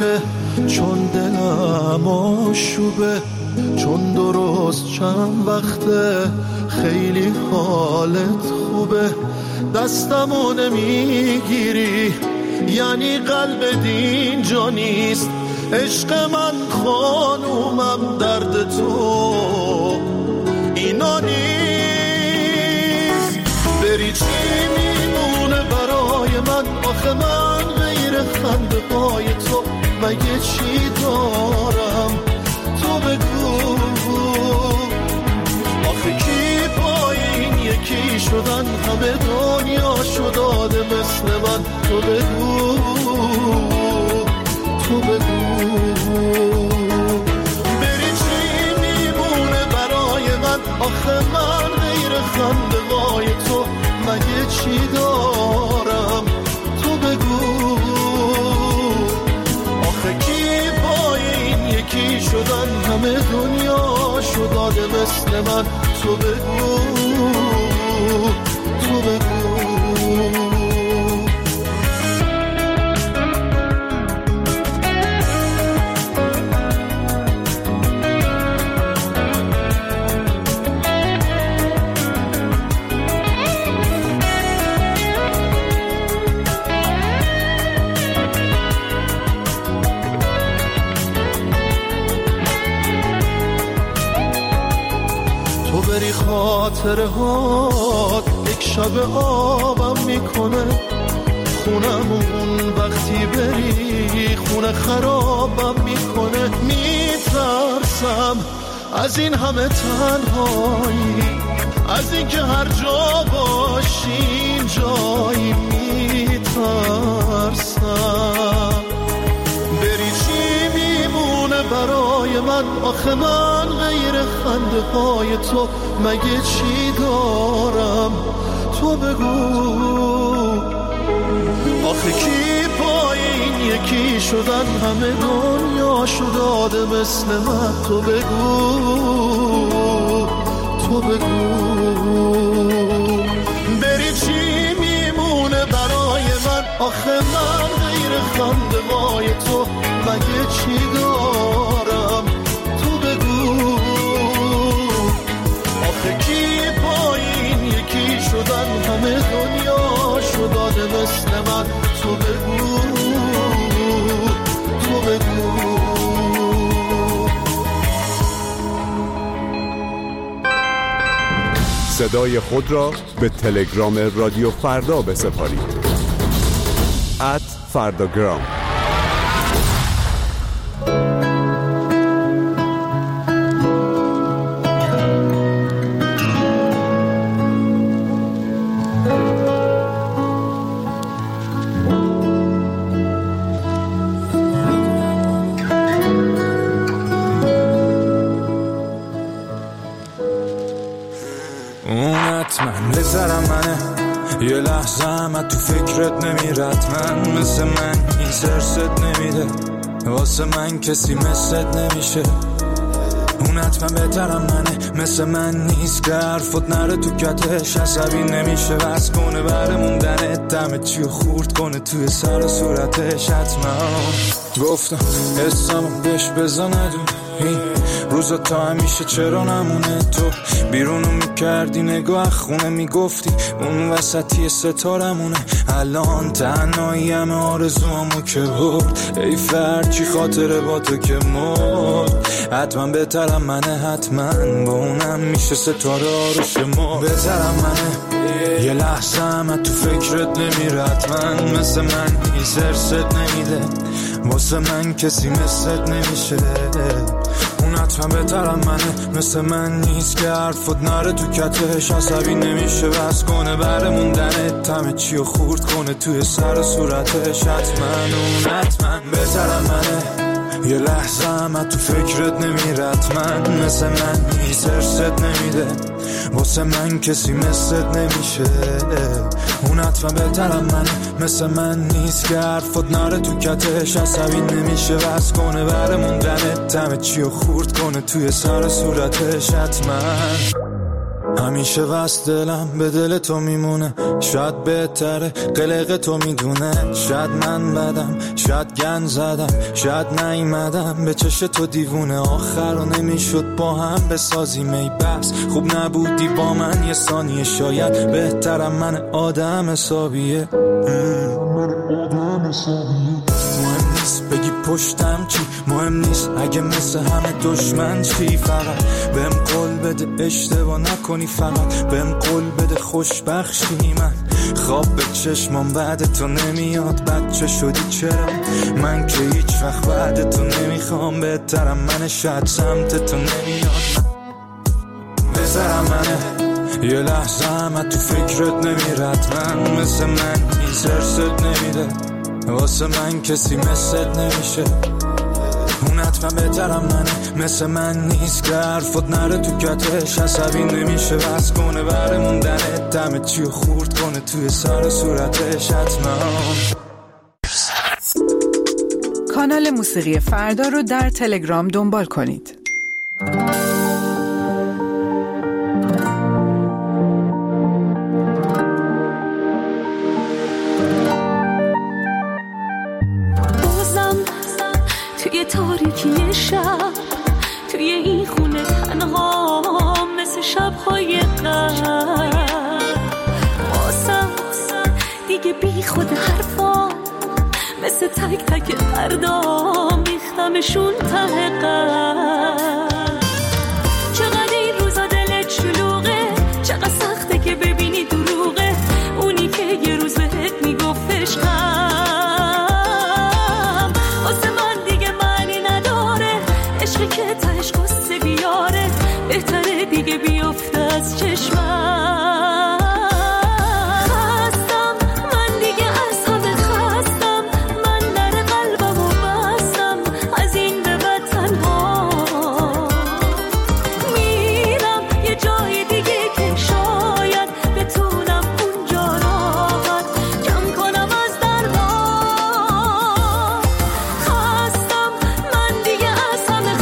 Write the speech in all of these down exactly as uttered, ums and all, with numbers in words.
راهه، چون دلم آشوبه، چون درست چند وقته خیلی حالت خوبه. دستمو نمیگیری یعنی قلب دین جا نیست. عشق من خانومم، درد تو اینا نیست. بری چی میمونه برای من؟ آخه من غیر خنده های تو مگه چی دارم؟ تو بگو آخه کی پای این یکی شدن؟ همه دنیا شداده مثل من. تو بگو تو بگو بری چی میمونه برای من؟ آخه من غیر خنده های تو مگه چی دارم؟ تو بگو آخه کی پای این یکی شدن؟ همه دنیا شداده مثل من. تو بگو تو بگو خاطره هات یک شب آبم میکنه. خونمون وقتی بری خونه خرابم میکنه. میترسم از این همه تنهایی، از این که هر جا باشیم جایی. میترسم بری چی میمونه برای من؟ آخه من غیر خنده های تو مگه چی دارم؟ تو بگو آخه کی پای این یکی شدن؟ همه دنیا شداده مثل من. تو بگو تو بگو بری چی میمونه برای من؟ آخه من غیر خنده های تو مگه چی دارم؟ تو بگو آخه کی پای این یکی شدن؟ همه دنیا شداده مثل من. تو بگو تو بگو صدای خود را به تلگرام رادیو فردا بسپارید. ات فرداگرام. من بذارم منه یه لحظه هم تو فکرت نمیرد. من مثل من این سرست نمیده، واسه من کسی مثلت نمیشه. اون حتما بهترم منه، مثل من نیست که حرفت نره تو کتش. عصبی نمیشه بس کنه بره موندنت، دمت چیو خورد کنه توی سر و صورتش. حتما گفتم حسامو بهش بزندون این روزا تا همیشه چرا نمونه. تو بیرونو میکردی نگاه خونه میگفتی اون وسطی ستارمونه. الان تنهایی همه آرزوامو که برد، ای فرچی خاطره با تو که مرد. حتما بهترم منه، حتما با اونم میشه ستاره آروش ما. بهترم منه یه لحظه هم تو فکرت نمیرد. من مثل من این سرست نمیده، واسه من کسی مثلت نمیشه. اون حتما بهترم منه، مثل من نیست که حرفت نره تو کتش. عصبی نمیشه بس کنه بره موندنت، همه چیو خورد کنه توی سر و صورتش. حتما اون حتما بهترم منه، یه لحظه هم تو فکرت نمیرد. من مثل من نیست ارست نمیده، واسه من کسی مثلت نمیشه. اون حتما بهترم منه، مثل من نیست که حرفت نره تو کتش. عصبی نمیشه بس کنه بره موندنت، همه چیو خورد کنه توی سر صورتش. حتما همیشه وست دلم به دل تو میمونه، شاید بهتره قلق تو میدونه. شاید من بدم، شاید گن زدم، شاید نیومدم به چش تو دیوونه. آخر رو نمیشد با هم بسازیم ای بس، خوب نبودی با من یه ثانیه. شاید بهترم من آدم حسابیه، مهم نیست بگی پشتم چی، مهم نیست اگه مثل همه دشمن چی. فقط بهم قول بده اشتباه نکنی، فقط بهم قول بده خوشبخشی. من خواب به چشمام بعد تو نمیاد، بچه شدی چرا؟ من که هیچ وقت بعد تو نمیخوام، بهترم منه شاید سمت تو نمیاد. بذارم منه یه لحظه همه تو فکرت نمیرد، من مثل من نیست ارست نمیده، واسه من کسی مثلت نمیشه. اون حتما بهترم منه مثل من نیست که حرفت نره تو کتش، عصبی نمیشه بس کنه بره موندنه، دم چی رو خورد کنه توی سر صورتش حتما. کانال موسیقی فردا رو در تلگرام دنبال کنید. تاریکی شب توی این خونه تنها مثل شب‌های قبل، واسم دیگه بی خود حرفا مثل تک تک پردام ریختمشون ته قلب. چقدر این روزا دلت شلوغه، چقدر سخته که ببینی دروغه اونی که یه روز بهت میگفت عشقم. که تاش قصه بیاره بهتره دیگه بیفته از چشمم. خستم من دیگه از همه خستم، من در قلبمو بستم از این به بعد تنها میرم یه جای دیگه که شاید بتونم اونجا راحت کم کنم از دردا. خستم من دیگه از همه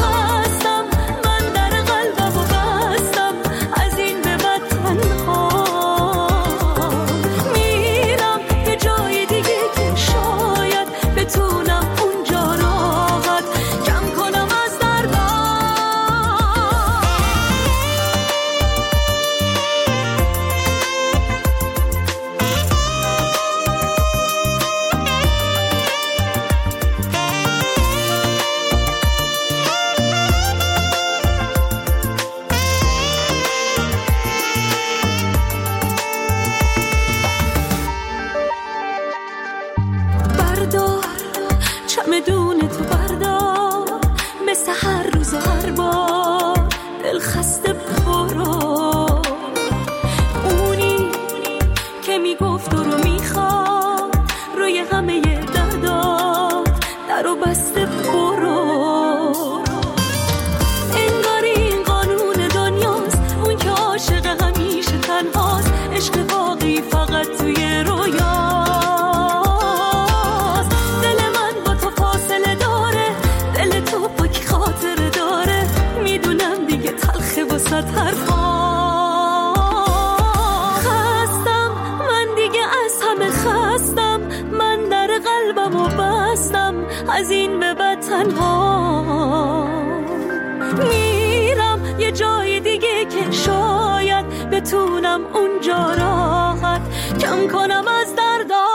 چمدون تو بردار مثل هر روز و هر بار دل خسته برو. اونی که میگفت رو میخواد روی همه دردا درو بسته برو. انگار این قانون دنیاست، اون که عاشق همیشه تنهاست، عشق واقعی فقط توی رویا. خستم من دیگه از همه خستم، من در قلبمو بستم از این به بعد تنها میرم یه جای دیگه که شاید بتونم اونجا راحت کم کنم از دردا.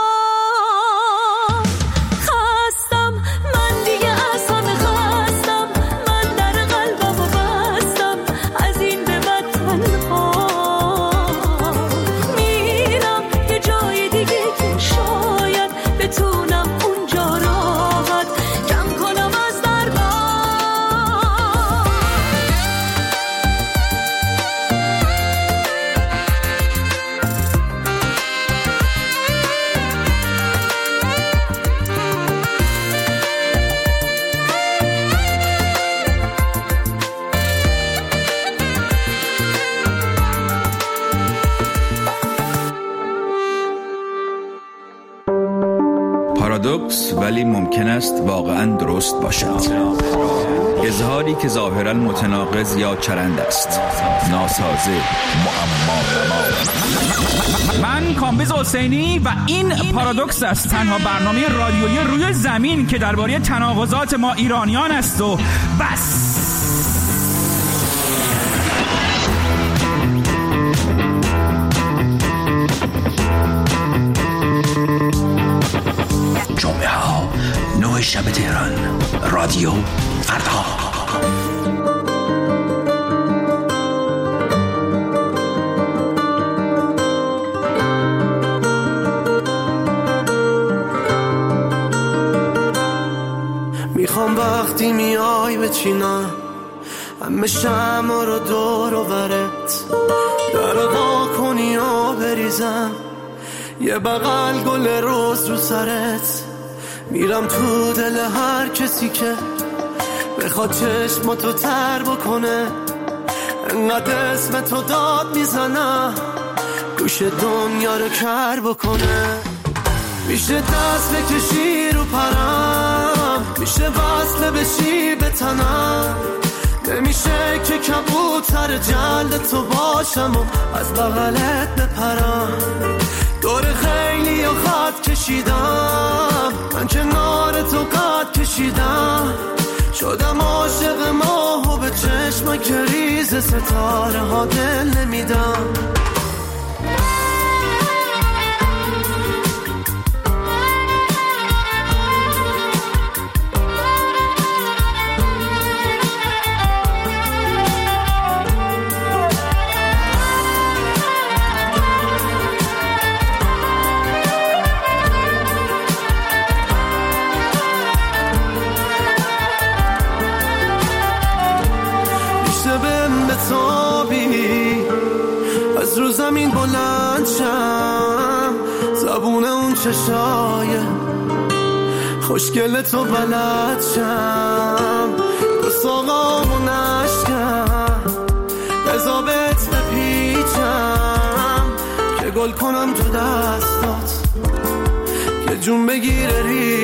پارادوکس، ولی ممکن است واقعاً درست باشد. اظهاری که ظاهراً متناقض یا چرند است، ناسازه، معما. من کامبیز حسینی و این پارادوکس است، تنها برنامه رادیویی روی زمین که درباره تناقضات ما ایرانیان است و بس. جمعه ها نه شب تهران، رادیو فردا. میخوام وقتی میای بچینم همه شمع رو دور و برت، در وا کنی و بریزم یه بغل گل روز رو سرت. میرم تو دل هر کسی که بخواد چشماتو تر بکنه، انقدر اسم تو داد میزنم گوش دنیا رو کر بکنه. میشه دست بکشی رو پرم، میشه وصل بشی به تنم، نمیشه که کبوتر جلد تو باشم و از بغلت بپرم. دور خیلی و خط کشیدم، من کنار تو قد کشیدم، شدم عاشق ماه و به چشم که ریز ستاره ها دل نمیدم. از رو زمین بلند شم، زبون اون چشای خوشگل تو بلد شم، دو ساقامو نشکم بزابت بپیچم که گل کنم تو دستات که جون بگیره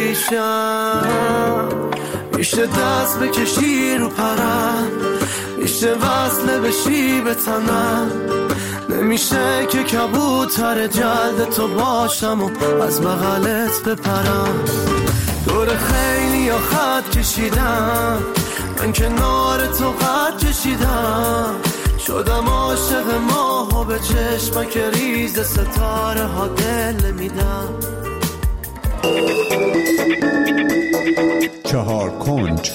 ریشم. میشه دست بکشی رو پرم، میشه وصل بشی به تنم، نمیشه که کبوتر جلد تو باشم و از بغلت بپرم. دور خیلی یا خط کشیدم، من کنار تو قد کشیدم، شدم عاشق ماه و به چشم که ریز ستاره ها دل میدم. چهار کنج.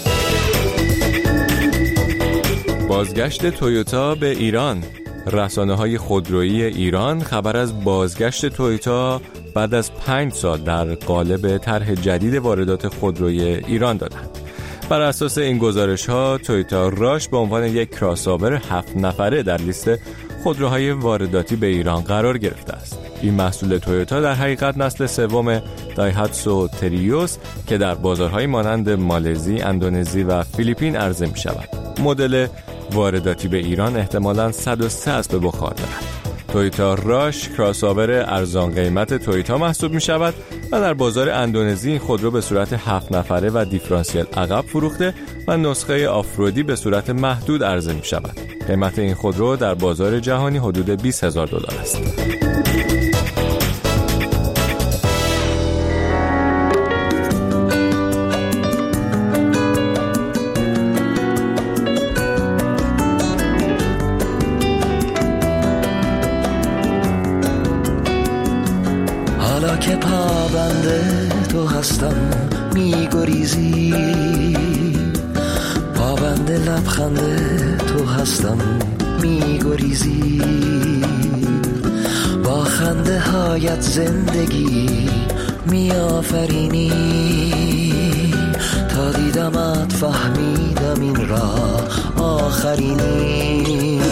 بازگشت تویوتا به ایران. رسانه‌های خودرویی ایران خبر از بازگشت تویوتا بعد از پنج سال در قالب طرح جدید واردات خودروی ایران دادند. بر اساس این گزارش‌ها تویوتا راش به عنوان یک کراس‌آور هفت نفره در لیست خودروهای وارداتی به ایران قرار گرفته است. این محصول تویوتا در حقیقت نسل سوم دایهاتسو تریوس که در بازارهای مانند مالزی، اندونزی و فیلیپین عرضه می‌شود. مدل وارداتی به ایران احتمالاً صد و سه اسب بخار دارد. تویوتا راش کراس‌آور ارزان قیمت تویوتا محسوب می شود و در بازار اندونزی این خودرو به صورت هفت نفره و دیفرانسیل عقب فروخته و نسخه آفرودی به صورت محدود عرضه می شود. قیمت این خودرو در بازار جهانی حدود بیست هزار دلار است. که پابنده تو هستم میگریزی، پابنده لبخنده تو هستم میگریزی، با خنده هایت زندگی میآفرینی، تا دیدمت فهمیدم این راه آخرینی.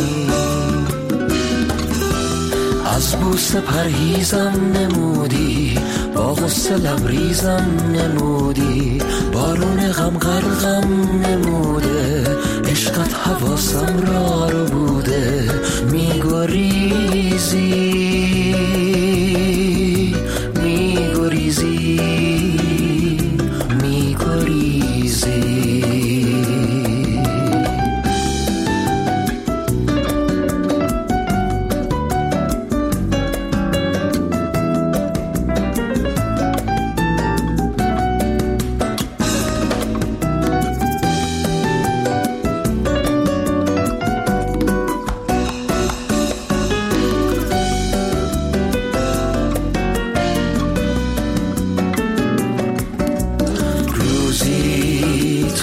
از بوسه پرهیزم نمودی، با غصه لبریزم نمودی، بارون غم غرقم نموده، عشقت حواسم را رو بوده، میگریزی میگریزی.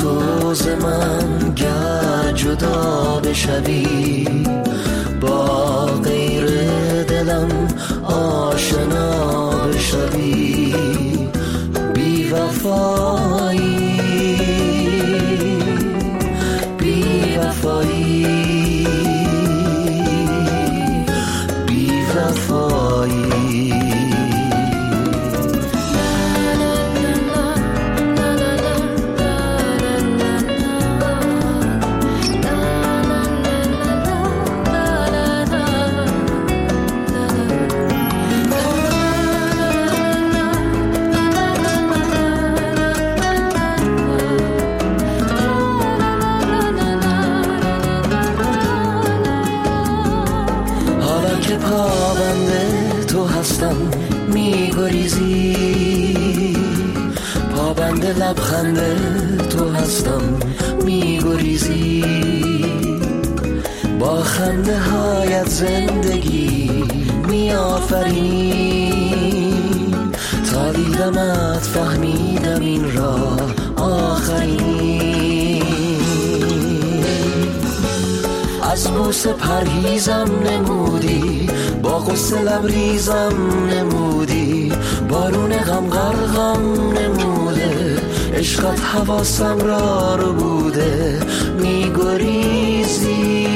تو ز من گر جدا بشوی، با غیر دلم آشنا بشوی. بی وفایی بی وفایی بی وفایی. میگریزی پابند لبخند تو هستم، میگریزی با خنده هایت زندگی میآفرینی. تا دیدمت فهمیدم این راه آخرین. از بوسه پرهیزم نمودی، با غصه لبریزم نمودی، بارون غم غرقم نموده، عشقت حواسم را رو بوده. میگریزی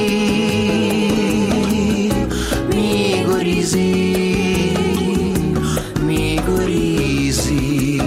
میگریزی میگریزی.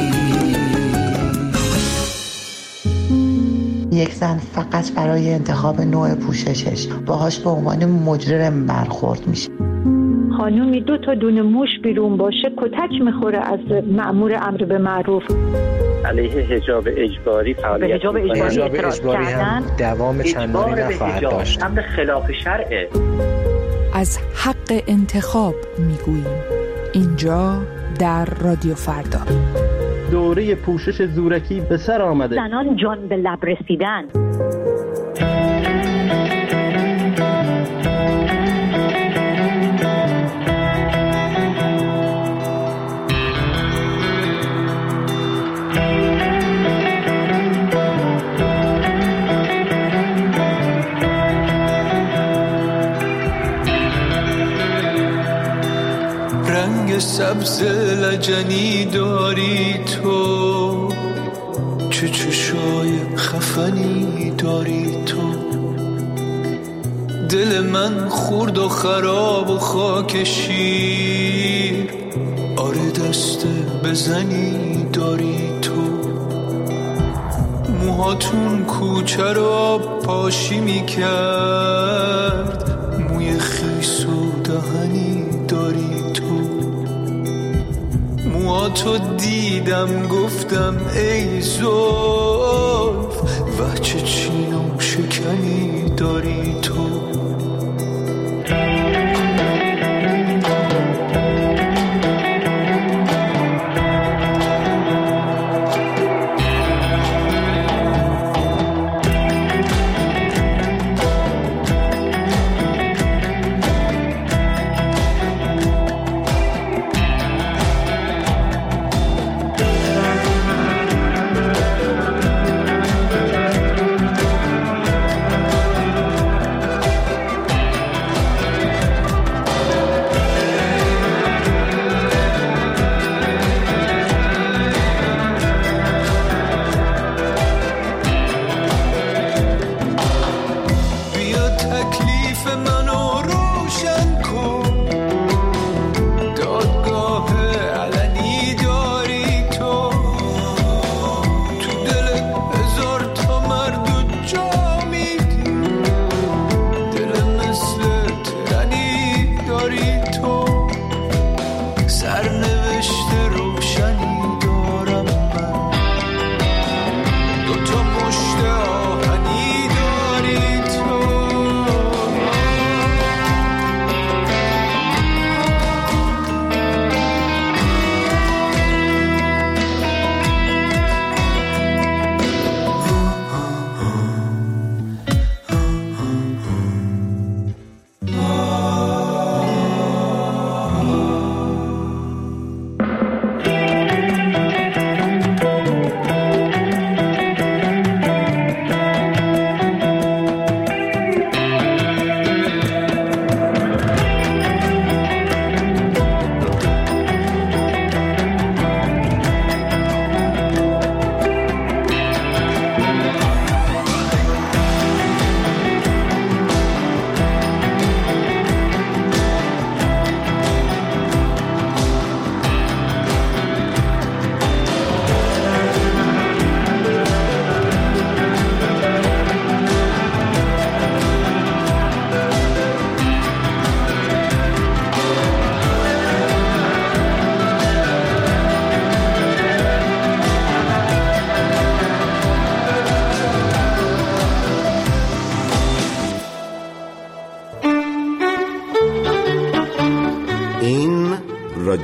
یک زن فقط برای انتخاب نوع پوششش باهاش به عنوان مجرم برخورد میشه. خانومی دو تا دونه موش بیرون باشه کتک میخوره از مأمور امر به معروف. علیه حجاب اجباری فعالیت حجاب اجباری, حجاب اجباری هم دوام چندانی نخواهد داشت. امر خلاف شرعه. از حق انتخاب میگوییم اینجا در رادیو فردا. دوره پوشش زورکی به سر آمده. زنان جان به لب رسیدن. رنگ سبز لجنی داری تو، چه چشای خفنی داری تو. دل من خورد و خراب و خاک شیر، آره دست بزنی داری تو. موهاتون کوچه رو پاشی می کرد، موی خیس و دهنی داری تو. موهاتو دیدم گفتم ای زلف، و چه چین و شکنی داری تو.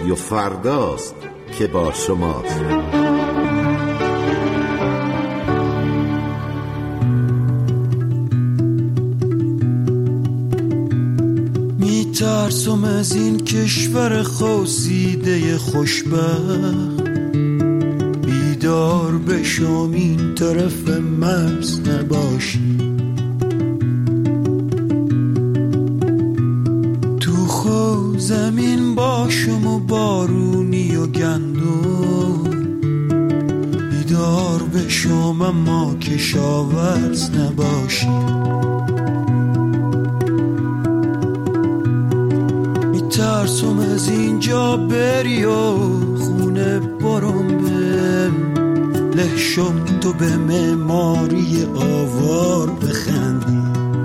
رادیو فرداست که با شماست. میترسم از این کشور خواسیده خوشبخت، بیدار بشم این طرف مرز نباشی، تو خو زمین باشم و بارونی و گندم، بیدار بشم اما کشاورز نباشی. میترسم از اینجا بری و خونه برم به لحشم، تو به معماری آوار بخندی،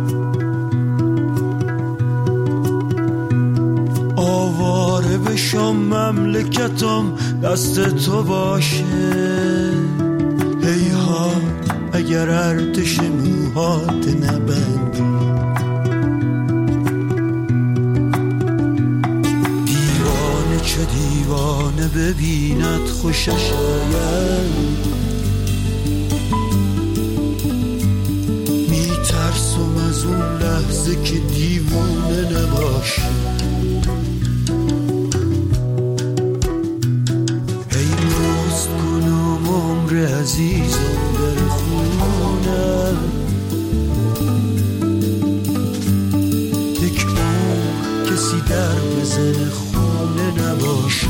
آواره بشم مملکتم دست تو باشه. ای ها اگر ارتش موهات نبندی، دیوانه چه دیوانه ببیند خوشش آید، میترسم از اون لحظه که دیوانه نباشی. ای پست کنم عمر عزیزم در خونه، یک عمر کسی در بزن خونه نباشی.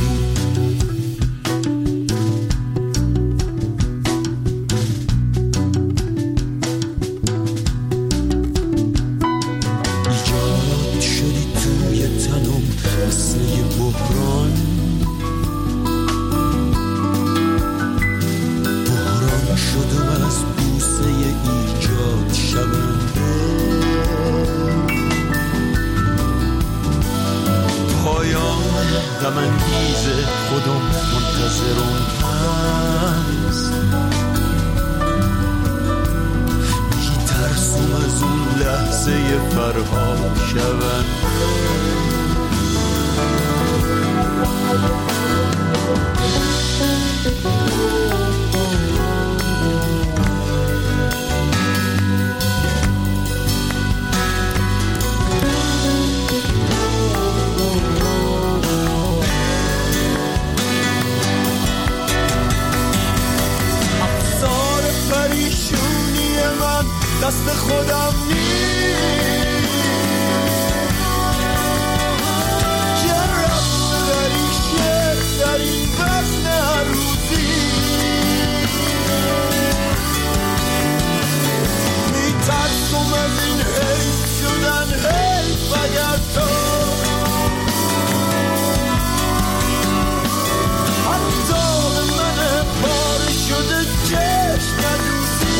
غم‌انگیز خودم منتظرم هست، میترسم از اون لحظه فرهاد شوند. دست خودم نیست که رفت دریشه در این وزن هر روزی، میترسم از این حیف شدن حیف اگر تو حتی به من پاره شده چشم ندوزی.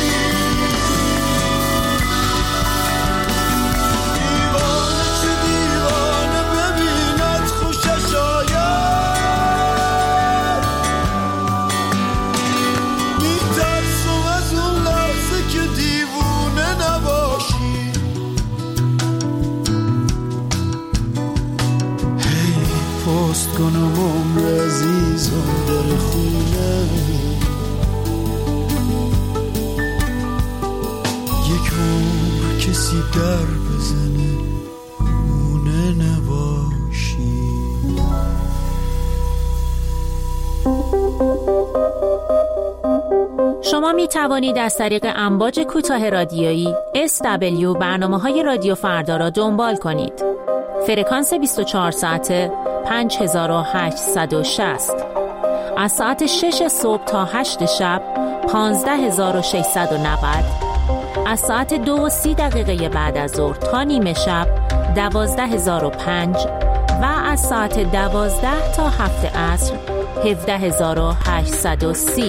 پست کنم عمر عزیزم در خونه، یک عمر کسی در بزنه خونه نباشی. شما می توانید از طریق امواج کوتاه رادیویی اس دبلیو برنامه‌های رادیو فردا را دنبال کنید. فرکانس بیست و چهار ساعته پنج هزار و هشتصد و شصت، از ساعت شش صبح تا هشت شب پانزده هزار و ششصد و نود، از ساعت دو و سی دقیقه بعد از ظهر تا نیمه شب دوازده هزار و پنج و از ساعت دوازده تا هفت عصر هفده هزار و هشتصد و سی.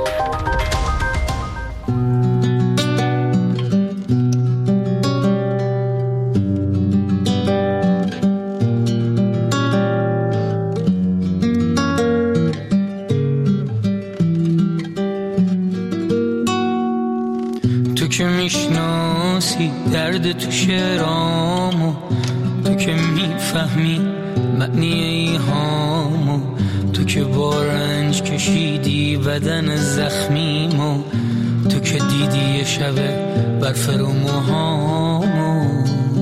تو که میشناسی درد تو شعرامو، تو که میفهمی معنی ایهامو، تو که با رنج کشیدی بدن زخمیمو، تو که دیدی یه شبه برف رو موهامو،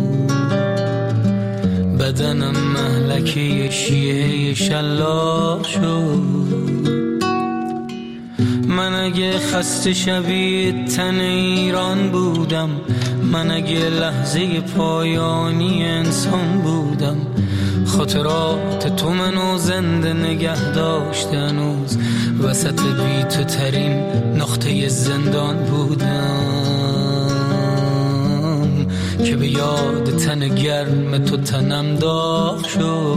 بدنم مهلکه یه شیعه شلاق شد. من اگه خسته شبیه تن ایران بودم، من اگه لحظه پایانی انسان بودم، خاطرات تو منو زنده نگه داشت هنوز، وسط بی تو ترین نقطه زندان بودم که به یاد تن گرم تو تنم داغ شد.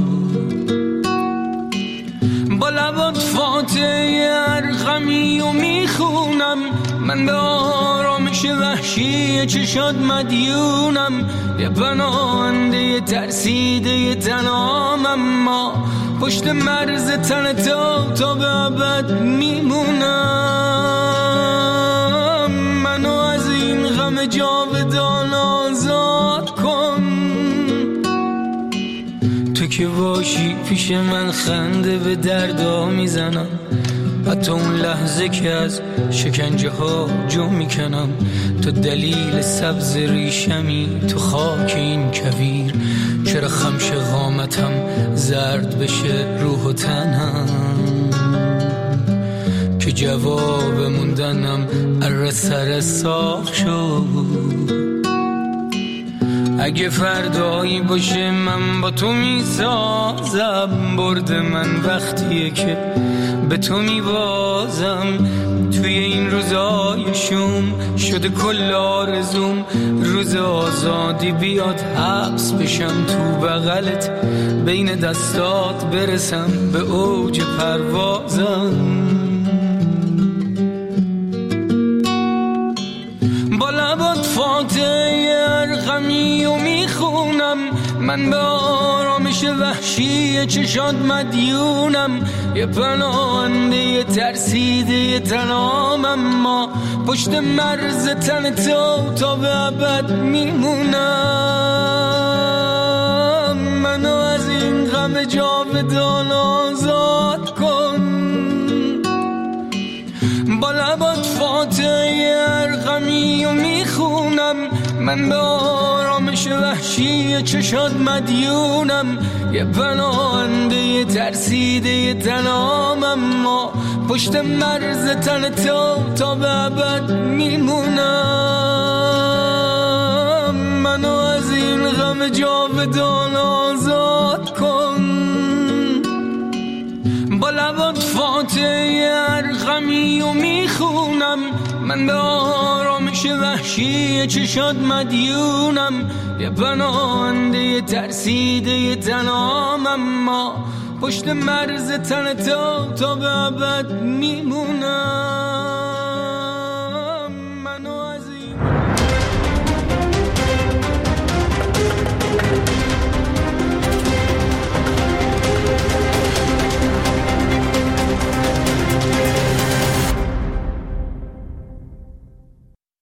با لبات فاتحه ارقمی و میخونم، من به آرامش وحشی چشات مدیونم، یه پناهنده ترسیده تنام، اما پشت مرز تن تو تا به ابد میمونم. منو از این غم جاودان آزاد کن، تو که باشی پیش من خنده به دردا میزنم، حتی اون لحظه که از شکنجه ها جو میکنم. تو دلیل سبز ریشمی تو خاک این کویر، چرا خمش قامتم زرد بشه روح و تنم، که جواب موندنم اره سر ساخ شد. اگه فردایی باشه من با تو میسازم، برد من وقتیه که به تو میبازم. توی این روزای شوم شده کل آرزوم، روز آزادی بیاد حبس بشم تو بغلت، بین دستات برسم به اوج پروازم. با لبات فاتحه ارقمی و میخونم، من به آرامش وحشی چشات مدیونم، یه پناهنده ترسیده تنام، اما پشت مرز تن تو تا به ابد میمونم. منو از این غم جاودان آزاد کن. با لبات فاتحه ارقمی و میخونم، من به آرامش وحشی چشات مدیونم، یه پناهنده ترسیده تنام، اما پشت مرز تن تو تا به ابد میمونم. منو از این غم جاودان آزاد کن. با لبات فاتحه ارقمی و میخونم، من به آرامش وحشی چشات مدیونم، یه پناهنده ترسیده تنام، اما پشت مرز تن تو تا به ابد میمونم.